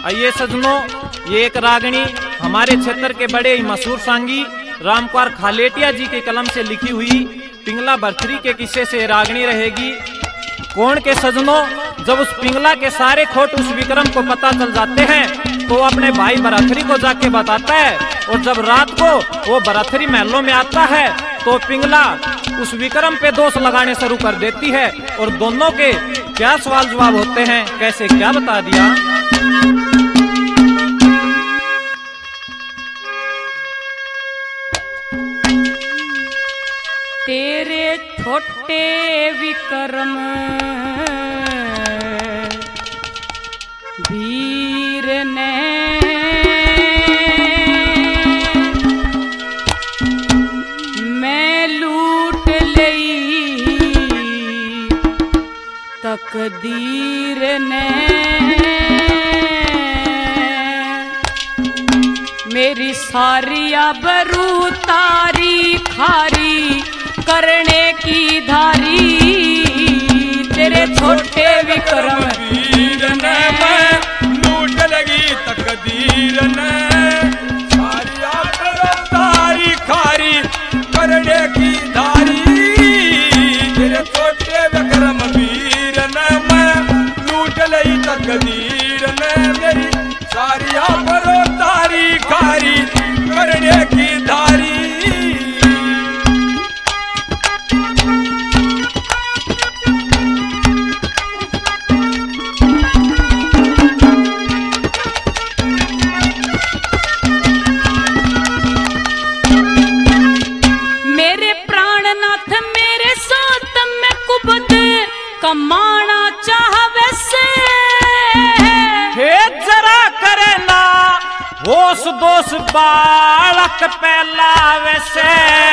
आइए सजनों, ये एक रागनी हमारे क्षेत्र के बड़े ही मशहूर सांगी रामकुमार खालेटिया जी के कलम से लिखी हुई पिंगला बरथरी के किस्से से रागनी रहेगी। कौन के सजनों, जब उस पिंगला के सारे खोट उस विक्रम को पता चल जाते हैं तो वो अपने भाई बरथरी को जाके बताता है, और जब रात को वो बरथरी महलों में आता है तो पिंगला उस विक्रम पे दोष लगाने शुरू कर देती है। और दोनों के क्या सवाल जवाब होते हैं, कैसे क्या बता दिया। तेरे छोटे विक्रम वीर ने मैं लूट लई तकदीर ने मेरी सारी आबरू तारी खारी करने की धारी। तेरे छोटे विक्रम वीर ने मैं लूट लगी तकदीर ने सारी आबरू तारी खारी करने की धारी। तेरे छोटे विक्रम वीर ने मैं लूट लगी तकदीर ने मेरी सारी आबरू तारी खारी करने की धारी। कमाना चाहवे से हे जरा करे ना होश दोष बालक पहला वैसे।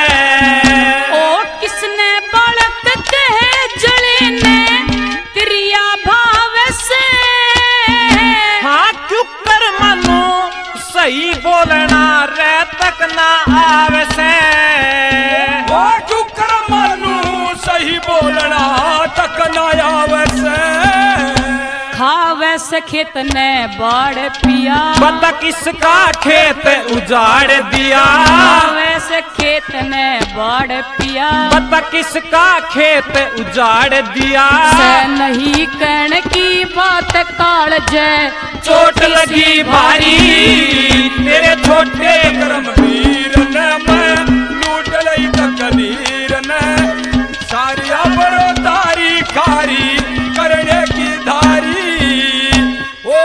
ओ किसने बालक कहे जड़े ने क्रिया भाव से। हाँ क्यों कर मानो सही बोलना रे तक ना आवे से। ओ क्यों कर मानो सही बोलना तक ना आवे से। खावे से खेत ने बाढ़ पिया बता किसका खेत उजाड़ दिया। खावे से खेत ने बाढ़ पिया बता किसका खेत उजाड़ दिया। से नहीं कहने की बात काल जय चोट लगी भारी तेरे छोटे विक्रम वीर ने मैं लूट लई तकदीर ने सारी आबरू तारी खारी करने की धारी। ओ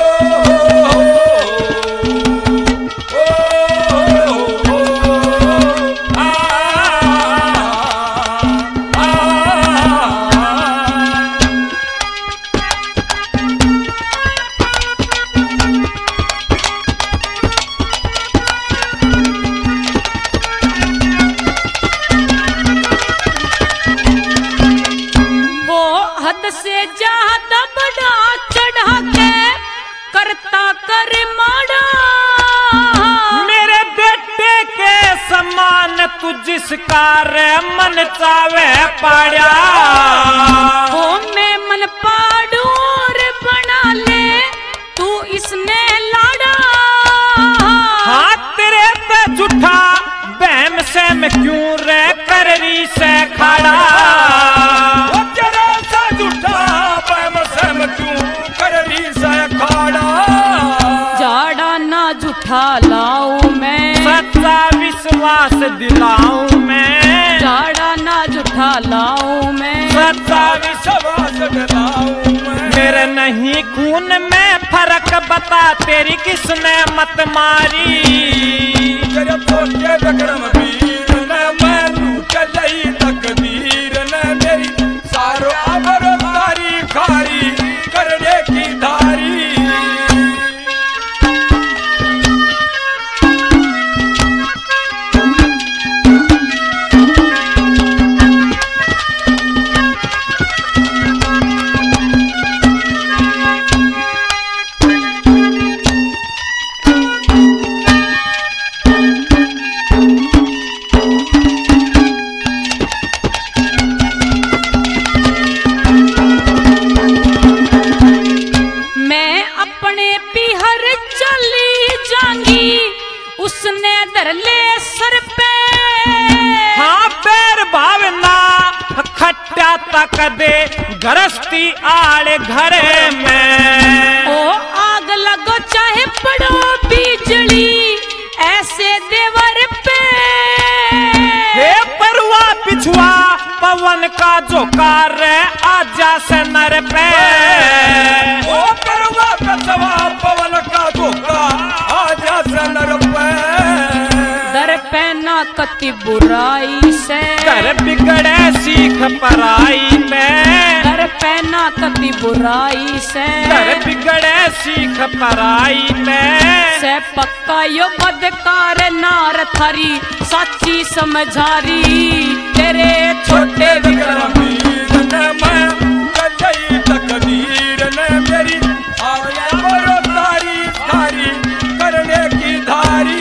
से ज्यादा बड़ा चढ़ा के करता कर माड़ा। मेरे बेटे के समान तू जिसका रे मन चावे पाड़ा। ओ मैं मन पाड़ू और बना ले तू इसने लाड़ा। हाँ तेरे पे झूठा बहम से मैं क्यों रे कररी से खड़ा। जाड़ा ना झूठा लाऊं मैं सच्चा विश्वास दिलाऊं मैं। जाड़ा ना झूठा लाऊं मैं सच्चा विश्वास दिलाऊं मैं। मेरे नहीं खून में फर्क बता तेरी किसने मत मारी। तेरे छोटे विक्रम वीर ने मैं लूट लई तकदीर ने मेरी सारो आबरू तारी खारी करने की धारी। कदे गृहस्थी आड़े घरे में। ओ आग लगो चाहे पड़ो बिजली ऐसे देवर पे। हे परवा पिछुआ पवन का जोकार आजा से नर पे। ओ परवा पिछुआ पवन का जोकार आजा से नर पे। दर पे ना कति बुराई से कर बिगड़े सीख पराई में। दर पे ना कति बुराई से कर बिगड़े सीख पराई में। से पक्का यो बदकार नार थारी साची समझारी। तेरे छोटे विक्रम वीर ने मैं चलई तकदीर ने मेरी आया बरो तारी थारी करने की धारी।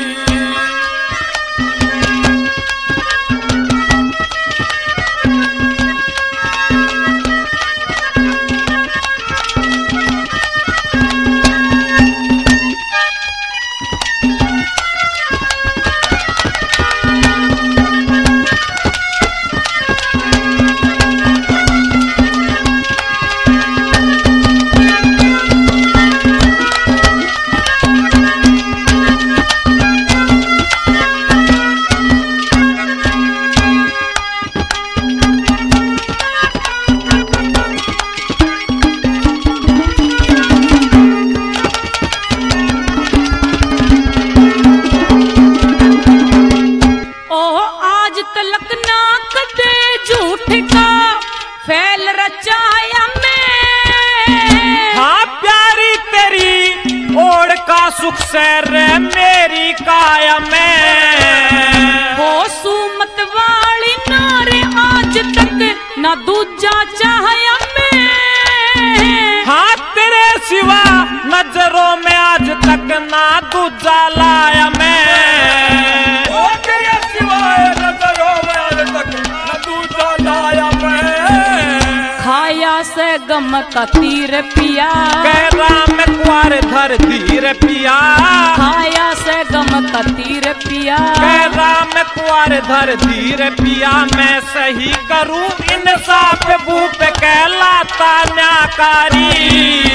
सुख से रे मेरी काया में। हो सुमत वाली नारे आज तक ना दूजा चाहया में। हाँ तेरे सिवा नजरों में आज तक ना दूजा लाया मैं। ओ तेरे सिवा नजरों में आज तक ना दूजा लाया मैं। खाया से गम का तीर पिया राम कुआर धर धीर पिया। खाया से गम का तीर पिया राम कुआर धर धीर पिया। मैं सही करूं इंसाफ भूप कहलाता न्याकारी।